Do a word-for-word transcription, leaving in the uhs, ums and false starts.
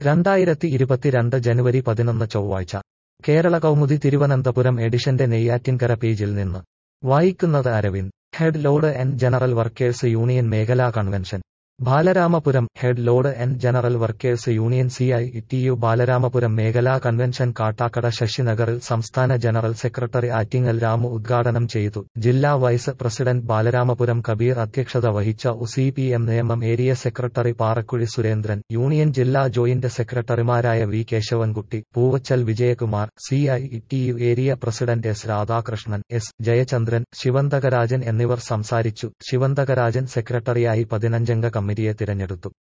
രണ്ടായിരത്തി ഇരുപത്തിരണ്ട് ജനുവരി പതിനൊന്ന് ചൊവ്വാഴ്ച കേരള കൗമുദി തിരുവനന്തപുരം എഡിഷന്റെ നെയ്യാറ്റിൻകര പേജിൽ നിന്ന് വായിക്കുന്നത് Aravind. Head load and general workers union മേഖലാ convention Balaramapuram. Head load and general workers union C I T U Balaramapuram മേഖലാ കൺവെൻഷൻ കാട്ടാക്കട ശശിനഗറിൽ സംസ്ഥാന ജനറൽ സെക്രട്ടറി ആറ്റിങ്ങൽ രാമു ഉദ്ഘാടനം ചെയ്തു. ജില്ലാ വൈസ് പ്രസിഡന്റ് ബാലരാമപുരം കബീർ അധ്യക്ഷത വഹിച്ച. C P M Nemam area secretary Parakuzhi Surendran, union ജില്ലാ ജോയിന്റ് സെക്രട്ടറിമാരായ V Kesavankutty, Poovachal Vijayakumar, C I T U area president S Radhakrishnan, S Jayachandran, Sivanthakarajan എന്നിവർ സംസാരിച്ചു. ശിവന്തകരാജൻ സെക്രട്ടറിയായി പതിനഞ്ചംഗ കമ്മിറ്റിയെ തിരഞ്ഞെടുത്തു.